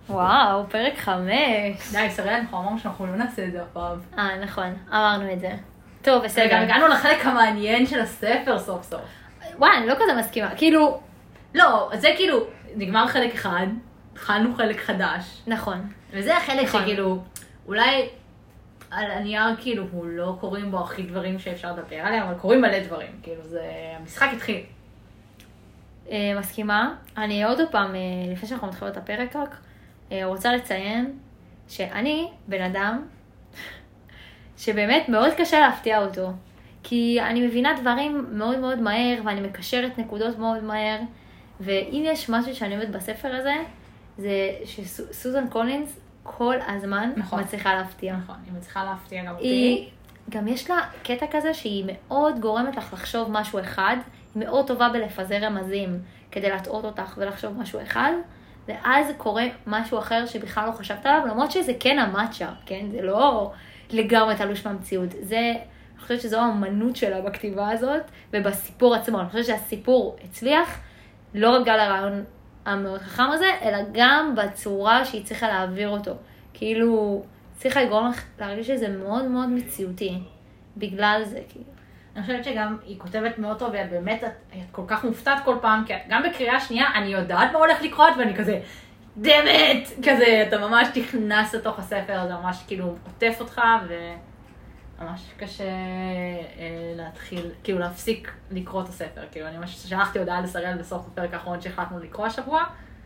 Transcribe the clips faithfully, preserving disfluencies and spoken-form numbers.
וואו, פרק חמש. די, שרי, אנחנו אמרנו שאנחנו לא נעשה את זה הפעם. אה, נכון, אמרנו את זה. טוב, בסדר. וגם הגענו לחלק המעניין של הספר סוף סוף. וואי, אני לא כזה מסכימה. כאילו... לא, זה כאילו, נגמר חלק אחד, התחלנו חלק חדש. נכון. וזה החלק נכון. שכאילו, אולי על הנייר כאילו, הוא לא קוראים בו הכי דברים שאפשר לדבר עליהם, אבל קוראים מלא דברים. כאילו, זה... המשחק התחיל. אה, מסכימה. אני עוד פעם, אה, לפני שאנחנו מתחילות את הפרק רק, אה, רוצה לציין שאני בן אדם שבאמת מאוד קשה להפתיע אותו. כי אני מבינה דברים מאוד מאוד מהר, ואני מקשרת נקודות מאוד מהר, ואם יש משהו שאני אוהבת בספר הזה, זה שסוזן קולינס כל הזמן נכון. מצליחה להפתיע. נכון, היא מצליחה להפתיע גם אותי. היא, גם יש לה קטע כזה שהיא מאוד גורמת לך לחשוב משהו אחד, היא מאוד טובה בלפזר רמזים כדי להטעות אותך ולחשוב משהו אחד, ואז קורה משהו אחר שבכלל לא חשבת עליו, למרות שזה כן המאצ'ה, כן? זה לא לגמרי תלוש מהמציאות. זה, אני חושבת שזו האמנות שלה בכתיבה הזאת, ובסיפור עצמו. אני חושבת שהסיפור הצליח, לא רק בגלל הרעיון המאוד חכם הזה, אלא גם בצורה שהיא צריכה להעביר אותו. כאילו, צריכה לגרום לך להרגיש שזה מאוד מאוד מציאותי. בגלל זה, כאילו. אני חושבת שגם היא כותבת מאוד טוב, ואת באמת, את, את כל כך מופתעת כל פעם, כי גם בקריאה שנייה אני יודעת מה הולך לקרות, ואני כזה, דמת! כזה, אתה ממש תכנס לתוך הספר, זה ממש כאילו עוטף אותך, וממש קשה אה, להתחיל, כאילו להפסיק לקרוא את הספר. כאילו, אני ממש שלחתי הודעה לסריאל בסוף הפרק האחרון שהחלטנו לקרוא השבוע.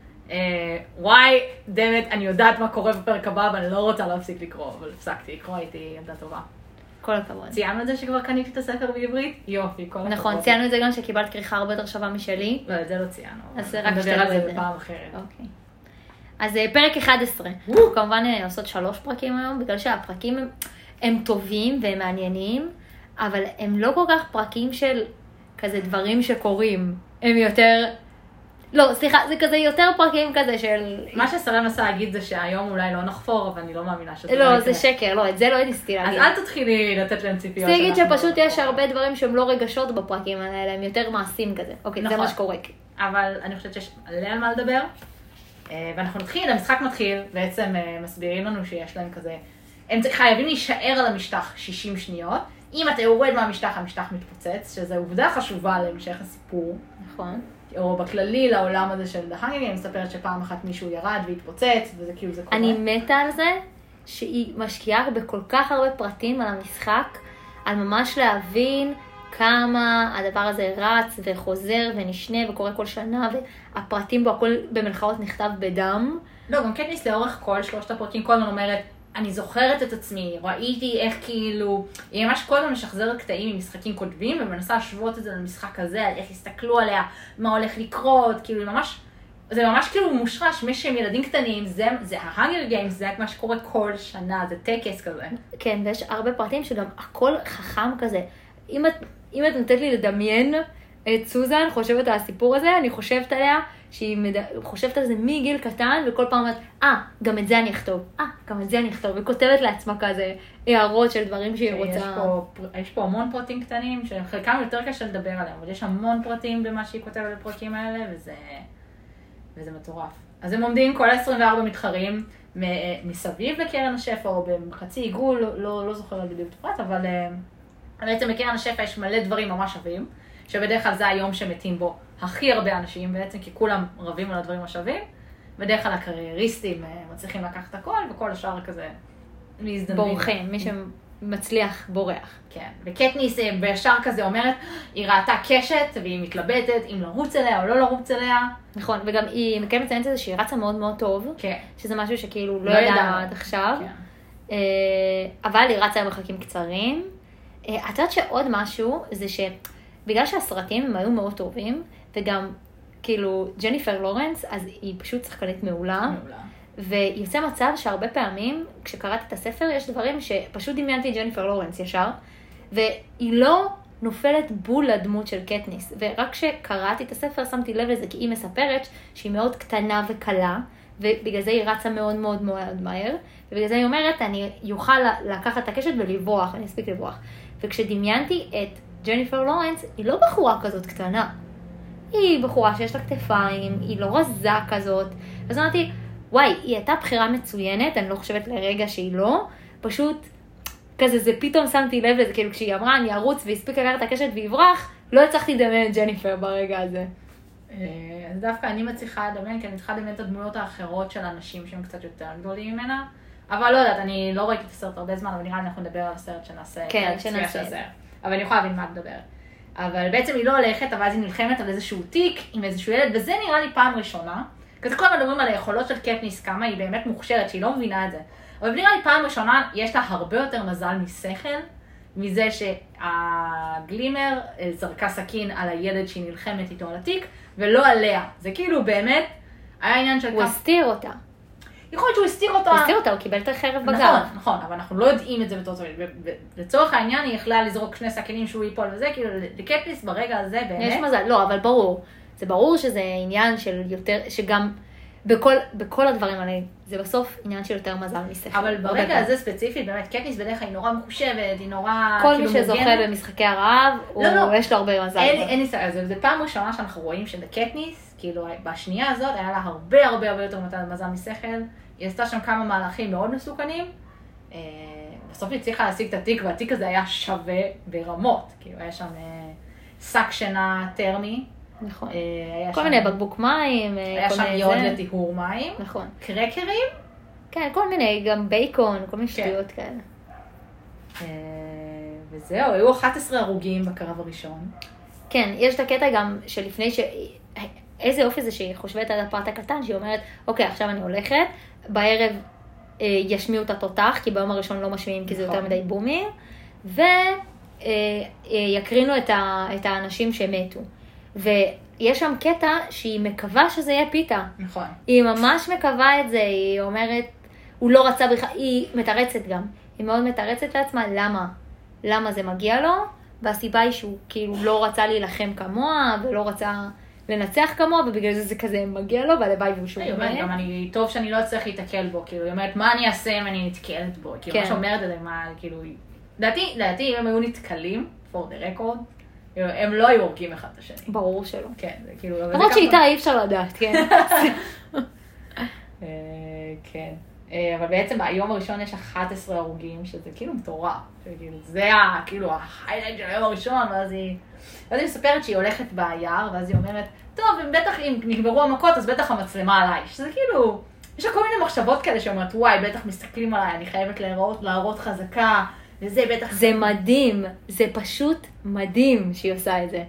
אה, וואי, דמת, אני יודעת מה קורה בפרק הבא, ואני לא רוצה להפסיק לקרוא, אבל הפסקתי לקרוא, הייתי ילדה טובה. כל הכבוד. ציינו את זה שכבר קניתי את הספר בעברית? יופי, כל הכבוד. נכון, ציינו את זה גם שקיבלת כריכה הרבה יותר שווה משלי. לא, את זה לא ציינו. אז זה רק נדבר שתדעו על את זה זה. בפעם אחרת. אוקיי. אז אה, פרק אחד עשרה. אנחנו כמובן אה, עושות שלוש פרקים היום, בגלל שהפרקים הם, הם טובים והם מעניינים, אבל הם לא כל כך פרקים של כזה דברים שקורים. הם יותר... לא, סליחה, זה כזה יותר פרקים כזה של... מה ששרי מנסה להגיד זה שהיום אולי לא נחפור, אבל אני לא מאמינה שזה לא, יקרה. זה שקר, לא, את זה לא הייתי אז להגיד. אל תתחילי לתת להם ציפיות. זה להגיד שאנחנו שפשוט לא יש נחפור. הרבה דברים שהם לא רגשות בפרקים האלה, הם יותר מעשים כזה. אוקיי, זה נכון. מה שקורה. אבל אני חושבת שיש מלא על מה לדבר. אה, ואנחנו נתחיל, המשחק מתחיל, בעצם אה, מסבירים לנו שיש להם כזה, הם חייבים להישאר על המשטח שישים שניות. אם אתה יורד מהמשטח, המשטח מתפוצץ, שזו עובדה חשובה להמשך הסיפור. נכון. או בכללי לעולם הזה של The Hunger Games, מספרת שפעם אחת מישהו ירד והתפוצץ, וזה כאילו זה קורה. אני מתה על זה שהיא משקיעה בכל כך הרבה פרטים על המשחק, על ממש להבין כמה הדבר הזה רץ וחוזר ונשנה וקורה כל שנה, והפרטים בו הכל במלחאות נכתב בדם. לא, גם קטניס לאורך כל שלושת הפרקים כל הזמן אומרת, אני זוכרת את עצמי, ראיתי איך כאילו, היא ממש כל הזמן משחזרת קטעים ממשחקים קודמים, ומנסה להשוות את זה למשחק הזה, על איך הסתכלו עליה, מה הולך לקרות, כאילו היא ממש, זה ממש כאילו מושרש, מי שהם ילדים קטנים, זה, זה ה-Hunger Games, זה מה שקורה כל שנה, זה טקס כזה. כן, ויש הרבה פרטים שגם הכל חכם כזה. אם את, אם את נותנת לי לדמיין את סוזן, חושבת על הסיפור הזה, אני חושבת עליה, שהיא מד... חושבת על זה מגיל קטן, וכל פעם אומרת, אה, גם את זה אני אכתוב, אה, גם את זה אני אכתוב, וכותבת לעצמה כזה הערות של דברים שהיא רוצה. יש פה, יש פה המון פרטים קטנים, שחלקם יותר קשה לדבר עליהם, אבל יש המון פרטים במה שהיא כותבת בפרקים האלה, וזה, וזה מטורף. אז הם עומדים כל ה-עשרים וארבע מתחרים מסביב לקרן השפע, או בחצי עיגול, לא, לא, לא זוכרת בדיוק את הפרט, אבל בעצם לקרן השפע יש מלא דברים ממש שווים, שבדרך כלל זה היום שמתים בו הכי הרבה אנשים בעצם, כי כולם רבים על הדברים השווים, בדרך כלל הקרייריסטים מצליחים לקחת הכל, וכל השאר כזה להזדמנים. בורחים, מי שמצליח בורח. כן, וקטניס בישר כזה אומרת, היא ראתה קשת, והיא מתלבטת אם לרוץ אליה או לא לרוץ אליה. נכון, וגם היא מקיימת מציינת את זה שהיא רצה מאוד מאוד טוב, כן. שזה משהו שכאילו לא לא ידענו ידענו. עד עכשיו, כן. אבל היא רצה במרחקים קצרים. את יודעת שעוד משהו זה שבגלל שהסרטים הם היו מאוד טובים, וגם כאילו ג'ניפר לורנס, אז היא פשוט שחקנית מעולה, מעולה. ויוצא מצב שהרבה פעמים כשקראתי את הספר יש דברים שפשוט דמיינתי את ג'ניפר לורנס ישר, והיא לא נופלת בול לדמות של קטניס, ורק כשקראתי את הספר שמתי לב לזה, כי היא מספרת שהיא מאוד קטנה וקלה, ובגלל זה היא רצה מאוד מאוד מאוד מהר, ובגלל זה היא אומרת, אני יוכל לקחת את הקשת ולברוח, אני אספיק לברוח. וכשדמיינתי את ג'ניפר לורנס, היא לא בחורה כזאת קטנה. היא בחורה שיש לה כתפיים, היא לא רזה כזאת. אז אמרתי, וואי, היא הייתה בחירה מצוינת, אני לא חושבת לרגע שהיא לא, פשוט כזה, זה פתאום שמתי לב לזה, כאילו כשהיא אמרה, אני ארוץ והספיק לקחת את הקשת ויברח, לא הצלחתי לדמיין את ג'ניפר ברגע הזה. אז דווקא אני מצליחה לדמיין, כי אני צריכה לדמיין את הדמויות האחרות של אנשים שהם קצת יותר גדולים ממנה, אבל לא יודעת, אני לא ראיתי את הסרט הרבה זמן, אבל נראה לי אנחנו נדבר על הסרט שנעשה. כן, שנעשה. אבל אני יכולה להבין מה את מדברת. אבל בעצם היא לא הולכת, אבל אז היא נלחמת על איזשהו תיק עם איזשהו ילד, וזה נראה לי פעם ראשונה. כזה כל הזמן מדברים על היכולות של קטניס, כמה היא באמת מוכשרת, שהיא לא מבינה את זה. אבל נראה לי פעם ראשונה, יש לה הרבה יותר מזל משכל, מזה שהגלימר זרקה סכין על הילד שהיא נלחמת איתו על התיק, ולא עליה. זה כאילו באמת, היה עניין של... הוא הסתיר אותה. יכול להיות שהוא הסתיר אותה. הוא הסתיר אותה, הוא קיבל את החרב בגב. נכון, נכון, אבל אנחנו לא יודעים את זה בתור צורך. לצורך העניין היא יכלה לזרוק שני סכינים שהוא ייפול וזה, כאילו לקטניס ברגע הזה באמת. יש מזל, לא, אבל ברור. זה ברור שזה עניין של יותר, שגם בכל, בכל הדברים האלה, זה בסוף עניין של יותר מזל משכל. אבל ברגע הזה ספציפית, באמת, קטניס בדרך כלל היא נורא מחושבת, היא נורא... כל מי שזוכה במשחקי הרעב, יש לו הרבה מזל. אין לי סער, זה פעם ראשונה שאנחנו רואים שבקטניס, כאילו בשנייה הזאת, היה לה הרבה הרבה הרבה יותר מזל משכל. היא עשתה שם כמה מהלכים מאוד מסוכנים. בסוף היא הצליחה להשיג את התיק, והתיק הזה היה שווה ברמות. כאילו היה שם שק שינה טרמי. נכון. כל מיני בקבוק מים. היה שם יוד לטיהור מים. נכון. קרקרים. כן, כל מיני, גם בייקון, כל מיני שטויות כאלה. וזהו, היו אחת עשרה הרוגים בקרב הראשון. כן, יש את הקטע גם שלפני ש... איזה אופי זה שהיא חושבת על הפרט הקטן, שהיא אומרת, אוקיי, עכשיו אני הולכת, בערב אה, ישמיעו את התותח, כי ביום הראשון לא משמיעים, כי זה יותר מדי בומים, ויקרינו אה, את, את האנשים שמתו. ויש שם קטע שהיא מקווה שזה יהיה פיתה. נכון. היא ממש מקווה את זה, היא אומרת, הוא לא רצה בכלל, היא מתרצת גם. היא מאוד מתרצת לעצמה, למה? למה זה מגיע לו? והסיבה היא שהוא כאילו לא רצה להילחם כמוה, ולא רצה... לנצח כמוה, ובגלל זה זה כזה מגיע לו, והלוואי והוא שוב. היא אומרת, גם אני, טוב שאני לא אצליח להתקל בו, כאילו, היא אומרת, מה אני אעשה אם אני נתקלת בו? כאילו, מה שאומרת את זה, מה, כאילו, דעתי, דעתי, אם הם היו נתקלים, for the record, הם לא היו הורגים אחד את השני. ברור שלא. כן, זה כאילו... למרות שאיתה אי אפשר לדעת, כן. כן. אבל בעצם ביום הראשון יש אחת עשרה הרוגים, שזה כאילו מטורף. זה כאילו ההיילייט של היום הראשון, ואז היא... ואז היא מספרת שהיא הולכת ביער, ואז היא אומרת, טוב, בטח אם נגמרו המכות, אז בטח המצלמה עליי. שזה כאילו... יש לה כל מיני מחשבות כאלה שאומרת, וואי, בטח מסתכלים עליי, אני חייבת להראות, להראות חזקה, וזה בטח... זה מדהים, זה פשוט מדהים שהיא עושה את זה.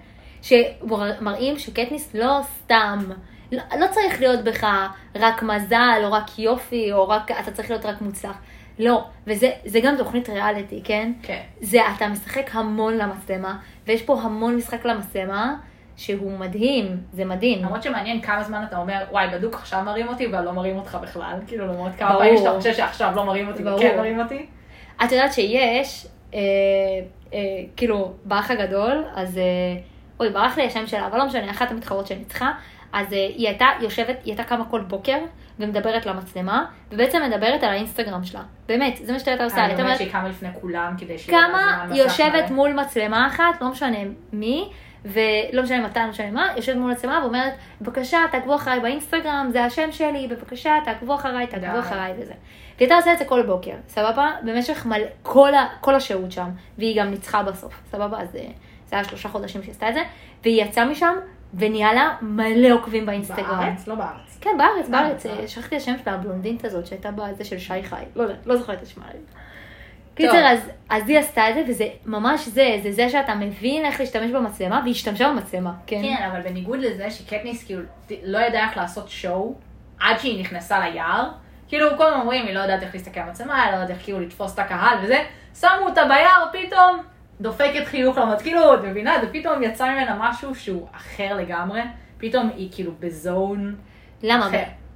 שמראים שקטניס לא סתם... לא, לא צריך להיות בך רק מזל, או רק יופי, או רק, אתה צריך להיות רק מוצלח. לא, וזה זה גם תוכנית ריאליטי, כן? כן. זה, אתה משחק המון למצלמה, ויש פה המון משחק למצלמה, שהוא מדהים, זה מדהים. למרות שמעניין כמה זמן אתה אומר, וואי, בדוק עכשיו מראים אותי, אבל לא מראים אותך בכלל. כאילו, למרות כמה פעמים שאתה חושב שעכשיו לא מראים אותי, וכן מראים אותי. את יודעת שיש, אה, אה, כאילו, באח הגדול, אז, אה, אוי, ברח לי השם שלה, אבל לא משנה, אחת המתחרות שניצחה, אז uh, היא הייתה יושבת, היא הייתה קמה כל בוקר, ומדברת למצלמה, ובעצם מדברת על האינסטגרם שלה. באמת, זה מה שאתה הייתה עושה. אני אומרת שהיא קמה לפני כולם, כדי שהיא... קמה, יושבת מול מצלמה אחת, לא משנה מי, ולא משנה מתי, לא משנה מה, יושבת מול מצלמה ואומרת, בבקשה, תעקבו אחריי באינסטגרם, זה השם שלי, בבקשה, תעקבו אחריי, תעקבו אחריי וזה. והיא הייתה עושה את זה כל בוקר, סבבה? במשך מלא, כל, ה, כל השהות שם, והיא גם ניצחה בסוף, סבבה? אז זה היה שלושה חודשים שעשתה את זה, והיא יצאה משם, ונהיה לה מלא עוקבים באינסטגרם. בארץ? לא בארץ. כן, בארץ, בארץ. שכחתי השם שלה, הבלונדינית הזאת, שהייתה בזה של שי חי. לא יודעת, לא זוכרת את שמה. קיצר, אז היא עשתה את זה, וזה ממש זה, זה זה שאתה מבין איך להשתמש במצלמה, והיא השתמשה במצלמה, כן? כן, אבל בניגוד לזה שקטניס כאילו לא ידעה איך לעשות שואו, עד שהיא נכנסה ליער, כאילו כל הזמן אומרים, היא לא יודעת איך להסתכל על מצלמה, היא לא יודעת איך כאילו לתפוס את הקהל וזה, שמו אותה ביער, פתאום דופקת חיוך למד, כאילו, את מבינה, זה פתאום יצא ממנה משהו שהוא אחר לגמרי, פתאום היא כאילו בזון. למה?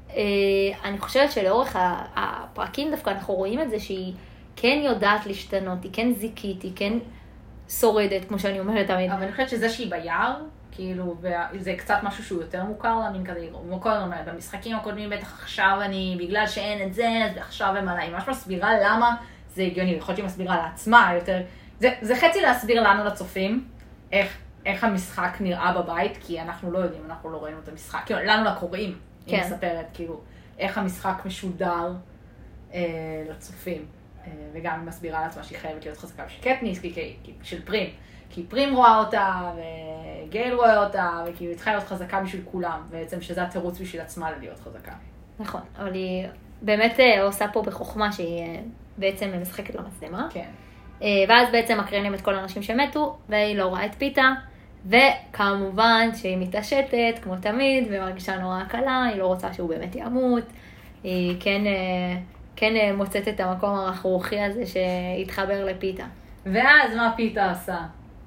אני חושבת שלאורך הפרקים דווקא אנחנו רואים את זה שהיא כן יודעת להשתנות, היא כן זיקית, היא כן שורדת, כמו שאני אומרת תמיד. אבל אני חושבת שזה שהיא ביער, כאילו, זה קצת משהו שהוא יותר מוכר לה, מין כזה, כמו כל הזמן, במשחקים הקודמים בטח עכשיו אני, בגלל שאין את זה, אז עכשיו הם עליי, ממש מסבירה למה זה הגיוני, יכול להיות שהיא מסבירה לעצמה יותר, זה, זה חצי להסביר לנו לצופים, איך, איך המשחק נראה בבית, כי אנחנו לא יודעים, אנחנו לא ראינו את המשחק, כאילו, לנו לקוראים, כן. היא מספרת, כאילו, איך המשחק משודר אה, לצופים. אה, וגם היא מסבירה לעצמה שהיא חייבת להיות חזקה של קטניס, כי, כי, של פרים. כי פרים רואה אותה, וגייל רואה אותה, וכי היא צריכה להיות חזקה בשביל כולם, בעצם שזה התירוץ בשביל עצמה להיות חזקה. נכון, אבל היא באמת עושה פה בחוכמה שהיא בעצם משחקת למצלמה. כן. ואז בעצם מקרינים את כל האנשים שמתו, והיא לא רואה את פיתה, וכמובן שהיא מתעשתת, כמו תמיד, ומרגישה נורא קלה, היא לא רוצה שהוא באמת ימות, היא כן, כן מוצאת את המקום הרכרוכי הזה שהתחבר לפיתה. ואז מה פיתה עושה?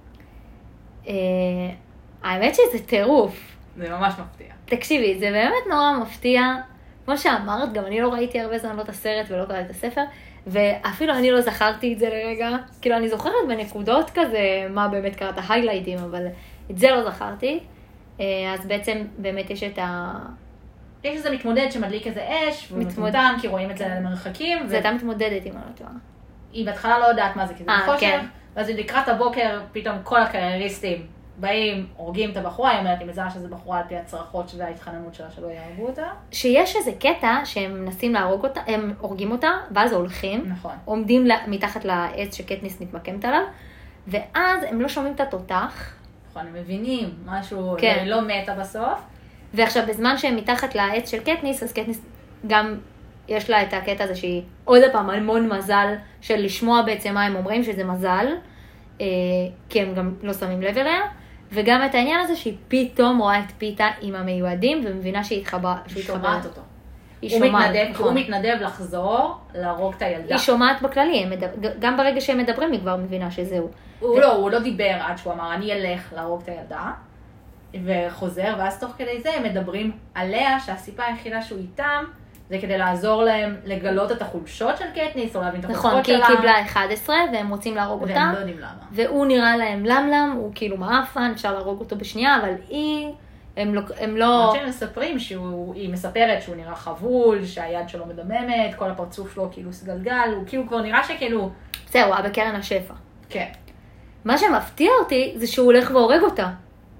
האמת שזה טירוף. זה ממש מפתיע. תקשיבי, זה באמת נורא מפתיע. כמו שאמרת, גם אני לא ראיתי הרבה זמן לא את הסרט ולא קראתי את הספר, ואפילו אני לא זכרתי את זה לרגע. כאילו, אני זוכרת בנקודות כזה מה באמת קרה, את ההיילייטים, אבל את זה לא זכרתי. אז בעצם באמת יש את ה... יש איזה מתמודד שמדליק איזה אש, והוא מטומטם, כי רואים את זה למרחקים. זה הייתה מתמודדת, אם אני לא טועה. היא בהתחלה לא יודעת מה זה, כי זה בחושך. ואז לקראת הבוקר, פתאום כל הקרייריסטים באים, הורגים את הבחורה, היא אומרת, היא מזהה שזה בחורה על פי הצרחות וההתחננות שלה שלא יהרגו אותה. שיש איזה קטע שהם מנסים להרוג אותה, הם הורגים אותה, ואז הולכים, נכון. עומדים מתחת לעץ שקטניס מתמקמת עליו, ואז הם לא שומעים את התותח. נכון, הם מבינים משהו, כן. היא לא מתה בסוף. ועכשיו, בזמן שהם מתחת לעץ של קטניס, אז קטניס גם יש לה את הקטע הזה שהיא עוד פעם המון מזל של לשמוע בעצם מה הם אומרים, שזה מזל, כי הם גם לא שמים לב אליה, וגם את העניין הזה שהיא פתאום רואה את פיתה עם המיועדים, ומבינה שהיא התחברה. היא שומעת אותו. היא שומעת, נכון. הוא מתנדב לחזור, להרוג את הילדה. היא שומעת בכללי, גם ברגע שהם מדברים היא כבר מבינה שזהו. הוא לא, הוא לא דיבר עד שהוא אמר, אני אלך להרוג את הילדה, וחוזר, ואז תוך כדי זה הם מדברים עליה, שהסיבה היחידה שהוא איתם, זה כדי לעזור להם לגלות את החולשות של קטניס, או להבין את החולשות שלה. נכון, כי היא קיבלה אחת עשרה, והם רוצים להרוג אותה. והם לא יודעים למה. והוא נראה להם למלם, הוא כאילו מאפן, אפשר להרוג אותו בשנייה, אבל היא, הם לא... הם לא... שהם מספרים שהיא מספרת שהוא נראה חבול, שהיד שלו מדממת, כל הפרצוף שלו כאילו סגלגל, הוא כאילו כבר נראה שכאילו... זהו, הוא היה בקרן השפע. כן. מה שמפתיע אותי, זה שהוא הולך והורג אותה.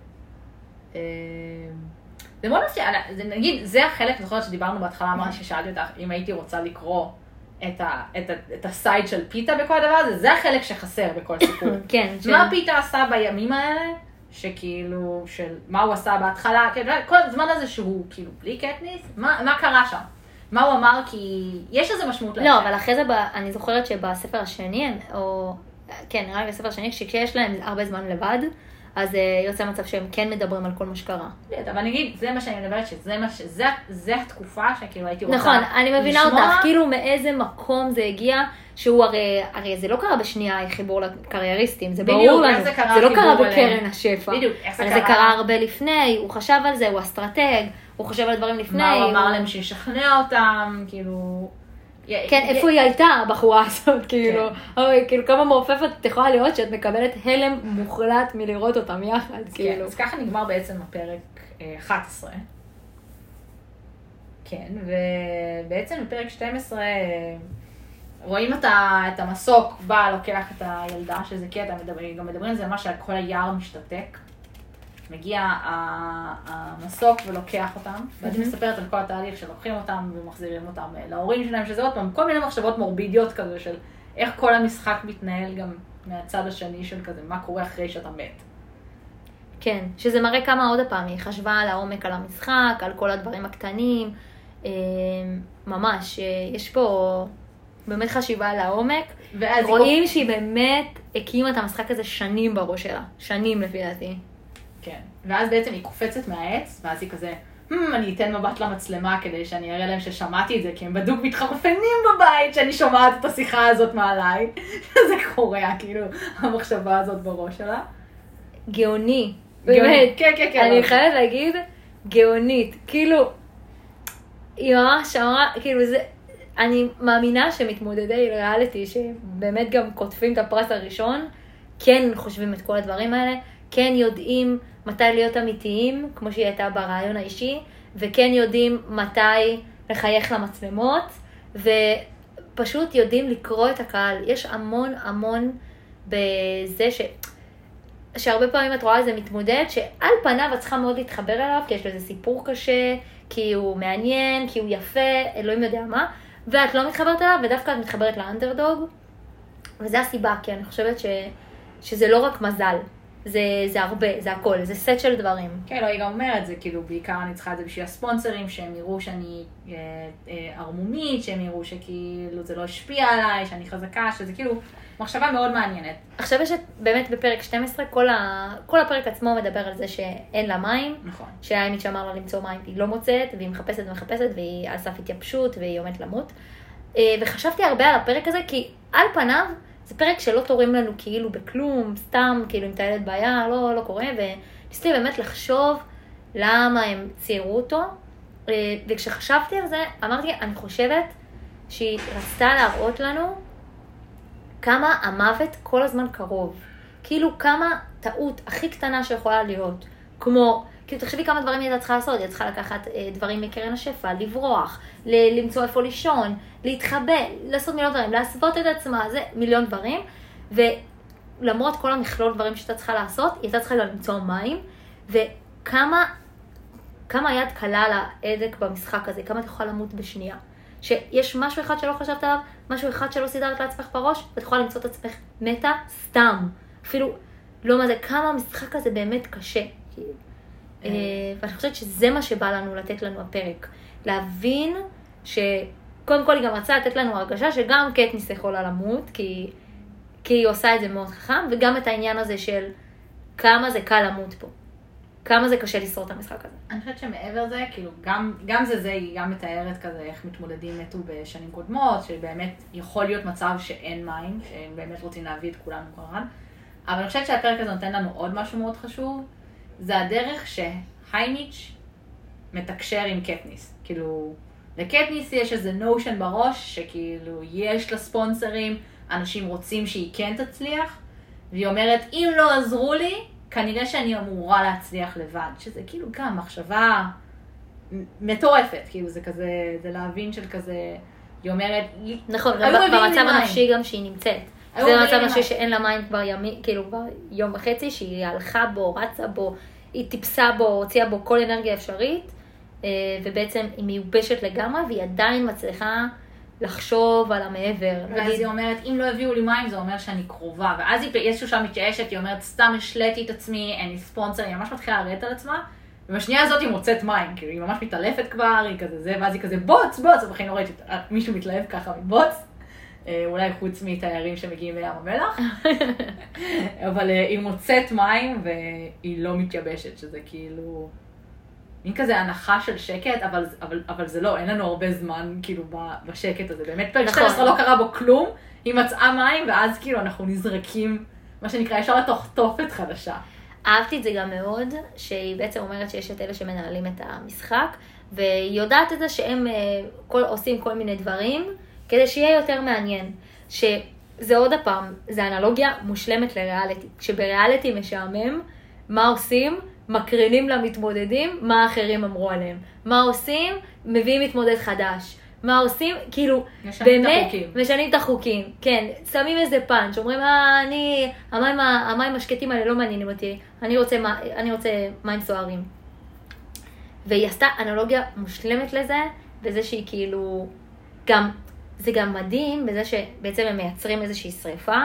זה מאוד מפתיע, נגיד, זה החלק, אני זוכרת שדיברנו בהתחלה, אמרה ששאלתי אותך אם הייתי רוצה לקרוא את, ה, את, ה, את הסייד של פיתה בכל הדבר הזה, זה החלק שחסר בכל סיפור. כן. מה פיתה עשה בימים האלה, שכאילו, של מה הוא עשה בהתחלה, כל הזמן הזה שהוא כאילו בלי קטניס, מה, מה קרה שם? מה הוא אמר, כי יש איזה משמעות להשם. לא, אבל אחרי זה, אני זוכרת שבספר השני, או, כן, נראה לי בספר השני, כשיש להם הרבה זמן לבד, אז יוצא מצב שהם כן מדברים על כל מה שקרה. אבל נגיד, זה מה שאני מדברת, שזה מה ש... זה, זה התקופה שכאילו הייתי רוצה לשמוע. נכון, אני מבינה לשמוע... אותך, כאילו מאיזה מקום זה הגיע, שהוא הרי, הרי זה לא קרה בשנייה חיבור לקרייריסטים, זה בדיוק, ברור לנו, זה, זה לא קרה בקרן השפע. בדיוק, איך זה קרה? זה קרה הרבה לפני, הוא חשב על זה, הוא אסטרטג, הוא חושב על דברים לפני. מה הוא הוא... אמר להם שישכנע אותם, כאילו... כן, איפה היא הייתה, הבחורה הזאת, כאילו, כאילו כמה מעופפת את יכולה להיות שאת מקבלת הלם מוחלט מלראות אותם יחד, כאילו. אז ככה נגמר בעצם הפרק אחת עשרה. כן, ובעצם בפרק שתים עשרה רואים את המסוק, בא, לוקח את הילדה, שזה קטע, גם מדברים על זה ממש שכל היער משתתק. מגיע המסוק ולוקח אותם, ואת מספרת על כל התהליך שלוקחים אותם ומחזירים אותם להורים שלהם, שזה עוד פעם, כל מיני מחשבות מורבידיות כזה של איך כל המשחק מתנהל גם מהצד השני של כזה, מה קורה אחרי שאתה מת. כן, שזה מראה כמה עוד הפעם, היא חשבה על העומק על המשחק, על כל הדברים הקטנים, ממש, יש פה באמת חשיבה על העומק, רואים שהיא באמת הקימה את המשחק הזה שנים בראש שלה, שנים לפי דעתי. כן, ואז בעצם היא קופצת מהעץ, ואז היא כזה, hmm, אני אתן מבט למצלמה כדי שאני אראה להם ששמעתי את זה, כי הם בדוק מתחרפנים בבית שאני שומעת את השיחה הזאת מעליי. זה קורה, כאילו, המחשבה הזאת בראש שלה. גאוני. באמת. כן, כן, כן. אני חייבת להגיד, גאונית. כאילו, היא ממש אמרה, כאילו זה, אני מאמינה שמתמודדי ריאליטי, שבאמת גם כותבים את הפרס הראשון, כן חושבים את כל הדברים האלה, כן יודעים מתי להיות אמיתיים, כמו שהיא הייתה ברעיון האישי, וכן יודעים מתי לחייך למצלמות, ופשוט יודעים לקרוא את הקהל. יש המון המון בזה ש... שהרבה פעמים את רואה איזה מתמודד, שעל פניו את צריכה מאוד להתחבר אליו, כי יש לו איזה סיפור קשה, כי הוא מעניין, כי הוא יפה, אלוהים יודע מה, ואת לא מתחברת אליו, ודווקא את מתחברת לאנדרדוג, וזה הסיבה, כי אני חושבת ש, שזה לא רק מזל, זה, זה הרבה, זה הכל, זה סט של דברים. כן, לא, היא גם אומרת, זה כאילו, בעיקר אני צריכה את זה בשביל הספונסרים, שהם יראו שאני אה, אה, ערמומית, שהם יראו שכאילו זה לא השפיע עליי, שאני חזקה, שזה כאילו מחשבה מאוד מעניינת. עכשיו יש באמת בפרק שתים עשרה, כל, ה... כל הפרק עצמו מדבר על זה שאין לה מים, נכון. שהאימית שאמר לה למצוא מים, היא לא מוצאת, והיא מחפשת ומחפשת, והיא על סף התייבשות, והיא עומדת למות. וחשבתי הרבה על הפרק הזה, כי על פניו, זה פרק שלא תורם לנו כאילו בכלום, סתם, כאילו עם טיילת בעיה, לא, לא קורה, וניסיתי באמת לחשוב למה הם ציירו אותו, וכשחשבתי על זה, אמרתי, אני חושבת שהיא רצתה להראות לנו כמה המוות כל הזמן קרוב, כאילו כמה טעות הכי קטנה שיכולה להיות, כמו, כאילו תחשבי כמה דברים היא הייתה צריכה לעשות, היא צריכה לקחת דברים מקרן השפע, לברוח, למצוא איפה לישון, להתחבא, לעשות מיליון דברים, להסוות את עצמה, זה מיליון דברים, ולמרות כל המכלול דברים שהייתה צריכה לעשות, היא הייתה צריכה למצוא מים, וכמה כמה יד קלה על ההדק במשחק הזה, כמה את יכולה למות בשנייה. שיש משהו אחד שלא חשבת עליו, משהו אחד שלא סידרת לעצמך בראש, ואת יכולה למצוא את עצמך מתה סתם. אפילו לא מה זה, כמה המשחק הזה באמת קשה. ואני חושבת שזה מה שבא לנו לתת לנו הפרק. להבין שקודם כל היא גם רצה לתת לנו הרגשה שגם קטניס יכולה למות, כי, כי היא עושה את זה מאוד חכם, וגם את העניין הזה של כמה זה קל למות פה. כמה זה קשה לשרוד את המשחק הזה. אני חושבת שמעבר זה, כאילו, גם, גם זה זה, היא גם מתארת כזה איך מתמודדים מתו בשנים קודמות, שבאמת יכול להיות מצב שאין מים, שהם באמת רוצים להביא את כולם מכל אחד. אבל אני חושבת שהפרק הזה נותן לנו עוד משהו מאוד חשוב, זה הדרך שהייניץ' מתקשר עם קטניס. כאילו, לקטניס יש איזה נושן בראש, שכאילו יש לה ספונסרים, אנשים רוצים שהיא כן תצליח, והיא אומרת, אם לא עזרו לי, כנראה שאני אמורה להצליח לבד, שזה כאילו גם מחשבה מטורפת, כאילו זה כזה, זה להבין של כזה, היא אומרת, נכון, במצב הנפשי גם שהיא נמצאת. זה במצב הנפשי שאין לה מים כבר ימי, כאילו כבר יום וחצי, שהיא הלכה בו, רצה בו, היא טיפסה בו, הוציאה בו כל אנרגיה אפשרית, ובעצם היא מיובשת לגמרי, והיא עדיין מצליחה לחשוב על המעבר. ואז היא אומרת, אם לא הביאו לי מים, זה אומר שאני קרובה. ואז היא איזשהו שם מתייאשת, היא אומרת, סתם השלטתי את עצמי, אין לי ספונסר, היא ממש מתחילה לרדת על עצמה, ובשנייה הזאת היא מוצאת מים, כאילו היא ממש מתעלפת כבר, היא כזה זה, ואז היא כזה בוץ, בוץ, ובכן לא ראיתי, מישהו מתלהב ככה מבוץ, אולי חוץ מתיירים שמגיעים לים המלח, אבל היא מוצאת מים והיא לא מתייבשת, שזה כאילו... מין כזה הנחה של שקט, אבל, אבל, אבל זה לא, אין לנו הרבה זמן כאילו בשקט הזה. באמת פרק שתים עשרה לא קרה בו כלום, היא מצאה מים, ואז כאילו אנחנו נזרקים, מה שנקרא, ישר לתוך תופת חדשה. אהבתי את זה גם מאוד, שהיא בעצם אומרת שיש את אלה שמנהלים את המשחק, והיא יודעת את זה שהם כל, עושים כל מיני דברים, כדי שיהיה יותר מעניין. שזה עוד הפעם, זה אנלוגיה מושלמת לריאליטי. כשבריאליטי משעמם, מה עושים? מקרינים למתמודדים, מה האחרים אמרו עליהם. מה עושים? מביאים מתמודד חדש. מה עושים? כאילו, משנים באמת, את החוקים. משנים את החוקים. כן, שמים איזה פאנץ', אומרים, אה, אני, המים, המים השקטים האלה לא מעניינים אותי, אני רוצה, אני רוצה מים סוערים. והיא עשתה אנלוגיה מושלמת לזה, בזה שהיא כאילו, גם, זה גם מדהים, בזה שבעצם הם מייצרים איזושהי שריפה,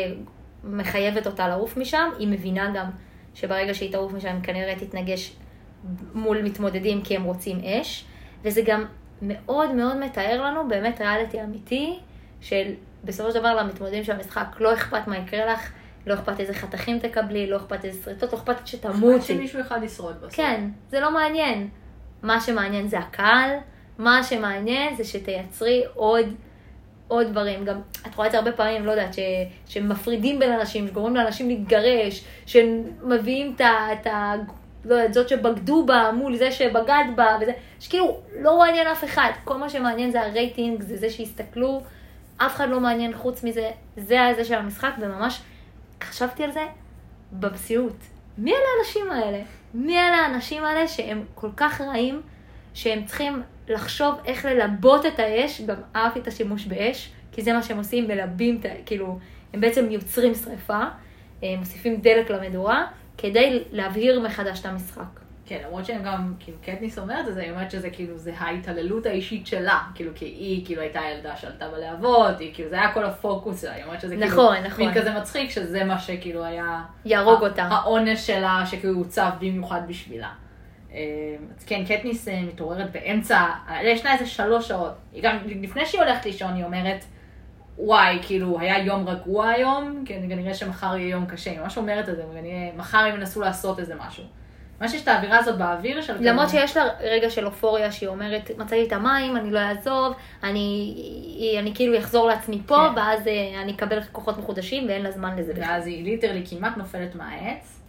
שמחייבת אותה לעוף משם, היא מבינה גם, שברגע שהיא תעוף משם כנראה תתנגש מול מתמודדים כי הם רוצים אש, וזה גם מאוד מאוד מתאר לנו באמת ריאליטי אמיתי, של בסופו של דבר למתמודדים של המשחק לא אכפת מה יקרה לך, לא אכפת איזה חתכים תקבלי, לא אכפת איזה שריטות, לא אכפת שתמותי. אכפת שמישהו אחד ישרוד בסוף. כן, זה לא מעניין. מה שמעניין זה הקהל, מה שמעניין זה שתייצרי עוד עוד דברים, גם את רואה את זה הרבה פעמים, לא יודעת, ש, שמפרידים בין אנשים, שגורמים לאנשים להתגרש, שמביאים את ה, את ה, לא יודעת, זאת שבגדו בה מול זה שבגד בה, וזה, שכאילו לא מעניין אף אחד, כל מה שמעניין זה הרייטינג, זה זה שהסתכלו, אף אחד לא מעניין חוץ מזה, זה זה של המשחק, וממש חשבתי על זה במציאות. מי אלה האנשים האלה? מי אלה האנשים האלה שהם כל כך רעים, שהם צריכים לחשוב איך ללבות את האש, גם אהבתי את השימוש באש, כי זה מה שהם עושים, מלבים, כאילו, הם בעצם יוצרים שריפה, מוסיפים דלק למדורה, כדי להבהיר מחדש את המשחק. כן, למרות שהם גם, כאילו, קטניס אומרת את זה, היא אומרת שזה כאילו, זה ההתעללות האישית שלה, כאילו, כי היא כאילו הייתה ילדה שעלתה בלהבות, היא כאילו, זה היה כל הפוקוס שלה, היא אומרת שזה נכון, כאילו, נכון. מין כזה מצחיק, שזה מה שכאילו היה... יהרוג אותה. העונש שלה, שכאילו הוצב במיוחד בשבילה. אז כן, קטניס מתעוררת באמצע, יש לה איזה שלוש שעות, היא גם לפני שהיא הולכת לישון, היא אומרת, וואי, כאילו, היה יום רגוע היום, כי כנראה שמחר יהיה יום קשה, היא ממש אומרת את זה, מחר הם ינסו לעשות איזה משהו. מה שיש את האווירה הזאת באוויר של... למרות שיש לה רגע של אופוריה שהיא אומרת, מצאתי את המים, אני לא אעזוב, אני, אני כאילו אחזור לעצמי פה, כן. ואז אני אקבל כוחות מחודשים ואין לה זמן לזה. ואז היא ליטרלי כמעט נופלת מהעץ,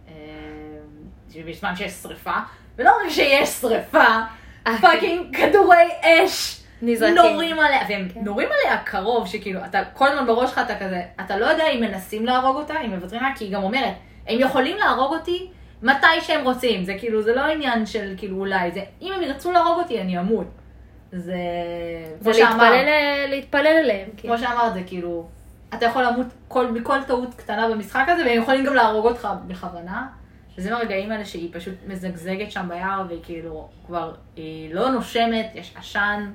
בזמן שיש שריפה, ולא רק שיש שריפה, פאקינג כדורי אש נורים עליה, והם כן. נורים עליה קרוב, שכאילו, אתה כל הזמן בראש לך אתה כזה, אתה לא יודע אם מנסים להרוג אותה, אם מוותרים לה, כי היא גם אומרת, הם יכולים להרוג אותי, מתי שהם רוצים, זה כאילו, זה לא עניין של כאילו אולי, זה, אם הם ירצו להרוג אותי, אני אמות. זה... זה להתפלל, להתפלל אליהם. כמו שאמרת, זה כאילו, אתה יכול למות כל, מכל טעות קטנה במשחק הזה, והם יכולים גם להרוג אותך בכוונה. וזה מהרגעים האלה שהיא פשוט מזגזגת שם ביער, והיא כאילו, כבר, היא לא נושמת, יש עשן.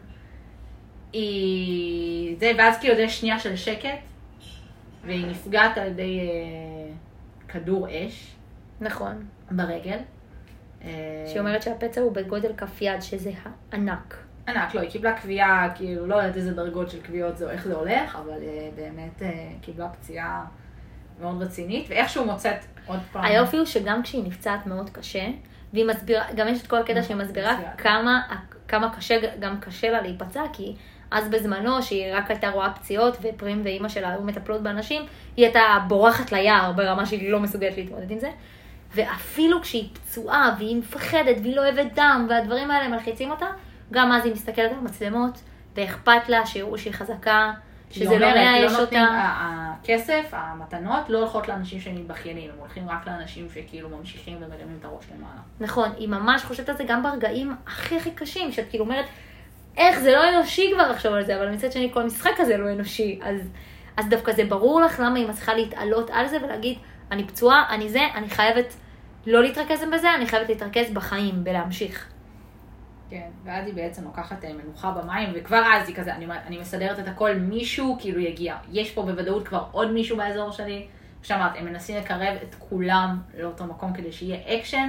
היא... זה, ואז כאילו, זה שנייה של שקט, והיא נפגעת על ידי אה, כדור אש. נכון. ברגל. שהיא אומרת שהפצע הוא בגודל כף יד, שזה ענק. ענק, לא, היא קיבלה קביעה, כאילו, לא יודעת איזה דרגות של קביעות זה, או איך זה הולך, אבל באמת קיבלה פציעה מאוד רצינית, ואיכשהו מוצאת עוד פעם... היופי הוא שגם כשהיא נפצעת מאוד קשה, והיא מסבירה, גם יש את כל הקטע שהיא מסבירה כמה, כמה קשה, גם קשה לה להיפצע, כי אז בזמנו, שהיא רק הייתה רואה פציעות, ופרים ואימא שלה היו מטפלות באנשים, היא הייתה בורחת ליער ברמה שהיא לא מסוגלת להתמודד עם זה. ואפילו כשהיא פצועה, והיא מפחדת, והיא לא אוהבת דם, והדברים האלה מלחיצים אותה, גם אז היא מסתכלת על מצלמות, ואכפת לה שיראו שהיא חזקה, שזה לא מייאש אותה. הכסף, המתנות, לא הולכות לאנשים שהם בכיינים, הם הולכים רק לאנשים שכאילו ממשיכים ומרימים את הראש למעלה. נכון, היא ממש חושבת על זה גם ברגעים הכי הכי קשים, שאת כאילו אומרת, איך זה לא אנושי כבר לחשוב על זה, אבל מצד שני כל משחק הזה לא אנושי, אז, אז דווקא זה ברור לך למה היא מצליחה להתעלות על זה ולהגיד, אני פצועה, אני זה, אני חייבת לא להתרכז בזה, אני חייבת להתרכז בחיים, בלהמשיך. כן, ואז היא בעצם לוקחת מנוחה במים, וכבר אז היא כזה, אני, אני מסדרת את הכל, מישהו כאילו יגיע. יש פה בוודאות כבר עוד מישהו באזור שלי, שאמרת, הם מנסים לקרב את כולם לאותו מקום כדי שיהיה אקשן,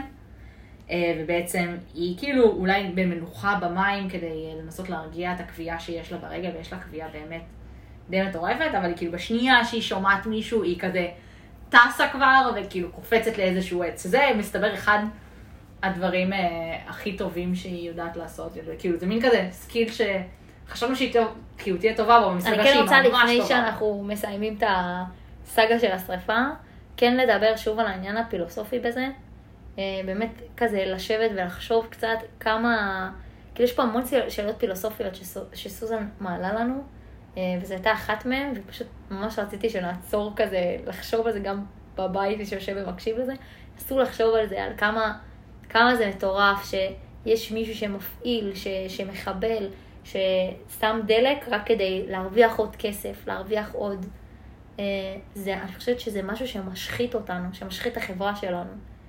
ובעצם היא כאילו אולי במנוחה במים כדי לנסות להרגיע את הקביעה שיש לה ברגל, ויש לה קביעה באמת די מטורפת, אבל היא כאילו בשנייה שהיא שומעת מישהו, היא כזה טסה כבר וכאילו קופצת לאיזשהו עץ. זה מסתבר אחד הדברים אה, הכי טובים שהיא יודעת לעשות. כאילו זה מין כזה סקיל שחשבנו שהיא טוב, כאילו תהיה טובה בו, מסתבר שהיא ממש טובה. אני כן רוצה לפני שאנחנו מסיימים את הסאגה של השריפה, כן לדבר שוב על העניין הפילוסופי בזה. באמת כזה לשבת ולחשוב קצת כמה, כאילו יש פה המון שאלות פילוסופיות שסוזן מעלה לנו, וזו הייתה אחת מהן, ופשוט ממש רציתי שנעצור כזה, לחשוב על זה גם בבית שיושב ומקשיב לזה, אסור לחשוב על זה, על כמה, כמה זה מטורף, שיש מישהו שמפעיל, ש, שמחבל, ששם דלק רק כדי להרוויח עוד כסף, להרוויח עוד. זה, אני חושבת שזה משהו שמשחית אותנו, שמשחית את החברה שלנו.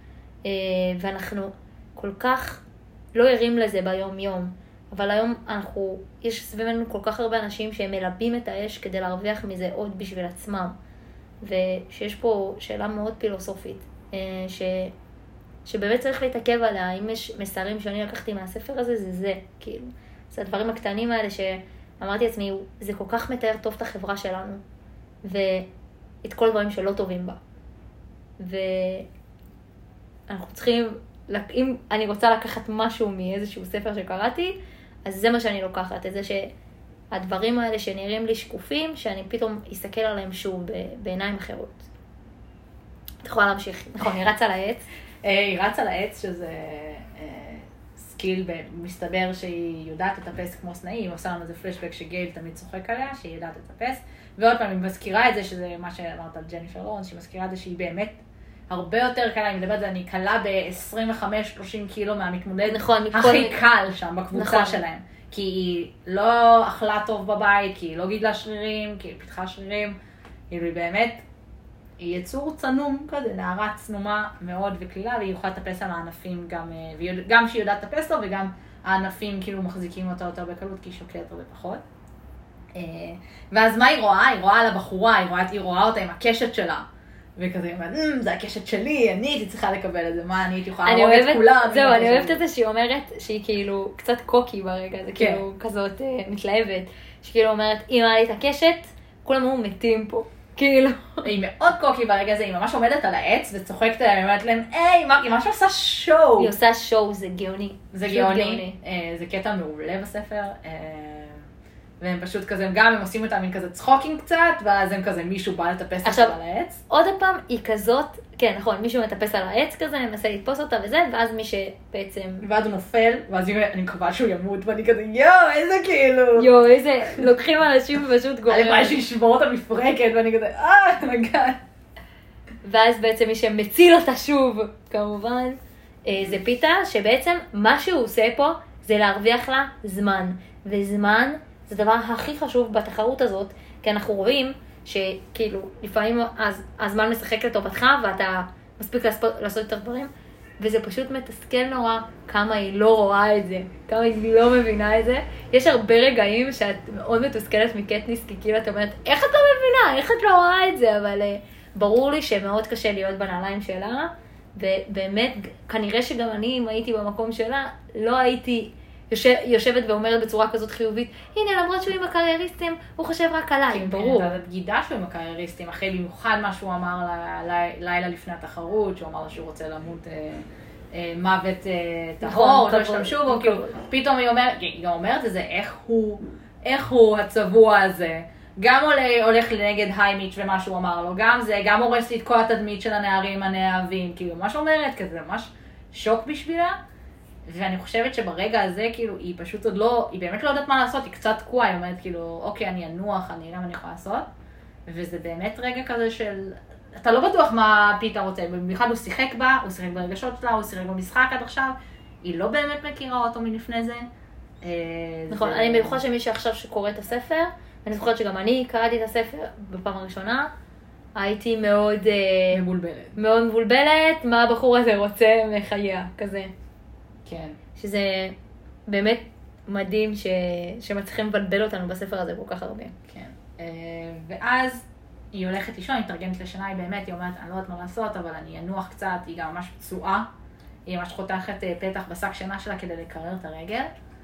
ואנחנו כל כך לא ערים לזה ביום יום, אבל היום אנחנו, יש סביבנו כל כך הרבה אנשים שהם מלבים את האש כדי להרוויח מזה עוד בשביל עצמם, ושיש פה שאלה מאוד פילוסופית, ש, שבאמת צריך להתעכב עליה, אם יש מסרים שאני לקחתי מהספר הזה, זה זה, כאילו, זה הדברים הקטנים האלה שאמרתי לעצמי, זה כל כך מתאר טוב את החברה שלנו, ואת כל הדברים שלא טובים בה, ו... אנחנו צריכים, אם אני רוצה לקחת משהו מאיזשהו ספר שקראתי, אז זה מה שאני לוקחת, את זה שהדברים האלה שנראים לי שקופים, שאני פתאום אסתכל עליהם שוב בעיניים אחרות. את יכולה להמשיך, נכון, היא רצה לעץ. היא רצה לעץ, שזה סקיל, מסתבר שהיא יודעת לטפס כמו סנאי, היא עושה לנו איזה פלשבק שגייל תמיד צוחק עליה, שהיא יודעת לטפס, ועוד פעם היא מזכירה את זה, שזה מה שאמרת על ג'ניפר לורנס, שהיא מזכירה את זה שהיא באמת הרבה יותר קלה, אני מדברת, אני קלה ב-עשרים וחמש שלושים קילו מהמתמודד, נכון, הכי קל שם בקבוצה נכון. שלהם. כי היא לא אכלה טוב בבית, כי היא לא גידלה שרירים, כי היא פיתחה שרירים, היא באמת היא יצור צנום כזה, נערה צנומה מאוד וכלילה, והיא יכולה לטפס על הענפים גם, גם שהיא יודעת לטפס לו, וגם הענפים כאילו מחזיקים אותה יותר בקלות, כי היא שוקלת הרבה פחות. ואז מה היא רואה? היא רואה על הבחורה, היא רואה, היא רואה אותה עם הקשת שלה. וכזה, היא אומרת, זה הקשת שלי, אני הייתי צריכה לקבל את זה, מה אני הייתי יכולה להרוג את כולם. זהו, אני אוהבת את זה שהיא אומרת שהיא כאילו קצת קוקי ברגע, זה כאילו כזאת מתלהבת, שכאילו אומרת, אם היה לי את הקשת, כולם היו מתים פה, כאילו. היא מאוד קוקי ברגע הזה, היא ממש עומדת על העץ וצוחקת עליהם, היא אומרת להם, היי, היא ממש עושה שואו. היא עושה שואו, זה גאוני. זה גאוני, זה קטע מעולה בספר. והם פשוט כזה, גם הם עושים אותם עם כזה צחוקים קצת, ואז הם כזה מישהו בא לטפס עכשיו על העץ. עוד פעם, היא כזאת, כן, נכון, מישהו מטפס על העץ כזה, מנסה לתפוס אותה וזה, ואז מי שבעצם... ואז הוא נופל, ואז אני מקווה שהוא ימות, ואני כזה, יואו, איזה כאילו... יואו, איזה, לוקחים אנשים ופשוט גורם. אני באה שישבור אותה מפרקת, ואני כזה, אה, נגד. ואז בעצם מי שמציל אותה שוב, כמובן, זה פיתה, שבעצם מה שהוא עושה פה, זה להרוויח לה זמן. וזמן... זה הדבר הכי חשוב בתחרות הזאת, כי אנחנו רואים שכאילו לפעמים הז, הזמן משחק לטובתך ואתה מספיק לעשות, לעשות יותר דברים, וזה פשוט מתסכל נורא כמה היא לא רואה את זה, כמה היא לא מבינה את זה. יש הרבה רגעים שאת מאוד מתוסכלת מקטניס, כי כאילו את אומרת, איך את לא מבינה, איך את לא רואה את זה, אבל uh, ברור לי שמאוד קשה להיות בנעליים שלה, ובאמת כנראה שגם אני, אם הייתי במקום שלה, לא הייתי... יושבת ואומרת בצורה כזאת חיובית, הנה, למרות שהוא עם הקרייריסטים, הוא חושב רק עליי, ברור. זה הבגידה שהוא עם הקרייריסטים, אחרי במיוחד מה שהוא אמר לילה לפני התחרות, שהוא אמר לה שהוא רוצה למות מוות טהור, לא השתמשו בו, כאילו, פתאום היא גם אומרת את זה, איך הוא הצבוע הזה, גם הולך לנגד היימיץ' ומה שהוא אמר לו, גם זה, גם הורס לי את כל התדמית של הנערים הנאהבים, כאילו, מה שאומרת, כזה ממש שוק בשבילה. ואני חושבת שברגע הזה, כאילו, היא פשוט עוד לא, היא באמת לא יודעת מה לעשות, היא קצת תקועה, היא אומרת, כאילו, אוקיי, אני אנוח, אני אראה מה אני יכולה לעשות. וזה באמת רגע כזה של, אתה לא בטוח מה פיתה רוצה, במיוחד הוא שיחק בה, הוא שיחק ברגשות שלה, הוא שיחק במשחק עד עכשיו, היא לא באמת מכירה אותו מלפני זה. נכון, אני במיוחד שמי שעכשיו שקורא את הספר, אני זוכרת שגם אני קראתי את הספר בפעם הראשונה, הייתי מאוד מבולבלת. מאוד מבולבלת, מה הבחור הזה רוצה מחייה, כזה. כן. שזה באמת מדהים ש... שמצליחים לבלבל אותנו בספר הזה כל כך הרבה. כן. ואז היא הולכת לישון, היא מתארגנת לשנה, היא באמת, היא אומרת, אני לא יודעת מה לעשות, אבל אני אנוח קצת, היא גם ממש פצועה, היא ממש חותכת פתח בשק שינה שלה כדי לקרר את הרגל.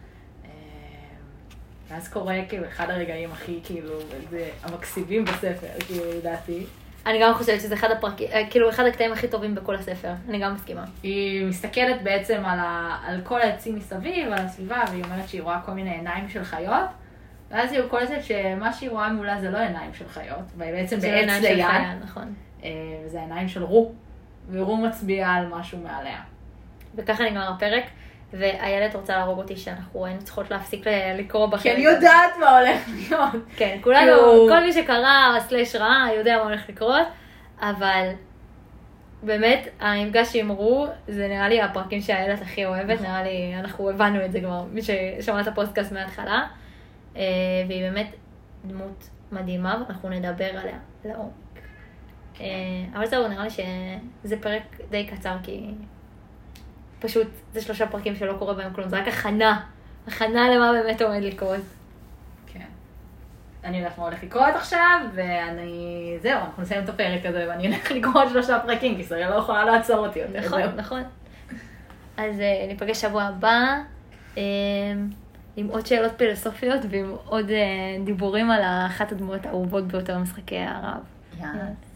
ואז קורה כאילו אחד הרגעים הכי כאילו, המקסיבים בספר, כאילו, לדעתי. אני גם חושבת שזה אחד הפרקים, כאילו אחד הקטעים הכי טובים בכל הספר, אני גם מסכימה. היא מסתכלת בעצם על, ה, על כל העצים מסביב, על הסביבה, והיא אומרת שהיא רואה כל מיני עיניים של חיות, ואז היא קולטת שמה שהיא רואה מולה זה לא עיניים של חיות, והיא בעצם בעץ ליד, נכון. וזה העיניים של רו, ורו מצביע על משהו מעליה. וככה נגמר הפרק, והילד רוצה להרוג אותי שאנחנו היינו צריכות להפסיק לקרוא בחלק. כי אני יודעת מה הולך להיות. כן, כולנו, כל מי שקרא, סלש ראה, יודע מה הולך לקרות, אבל באמת, המפגש עם רו, זה נראה לי הפרקים שהילד הכי אוהבת, נראה לי, אנחנו הבנו את זה כבר, מי ששמע את הפודקאסט מההתחלה, והיא באמת דמות מדהימה, ואנחנו נדבר עליה לעומק. אבל זהו, נראה לי שזה פרק די קצר, כי... פשוט, זה שלושה פרקים שלא קורה בהם כלום, זה רק הכנה, הכנה למה באמת עומד לקרות. כן. אני יודעת מה הולך לקרות עכשיו, ואני, זהו, אנחנו נסיים את הפרק הזה, ואני אלך לקרוא שלושה פרקים, כי שריה לא יכולה לעצור אותי יותר. נכון, נכון. אז ניפגש שבוע הבא, עם עוד שאלות פילוסופיות, ועם עוד דיבורים על אחת הדמויות האהובות ביותר במשחקי הרעב. יאללה.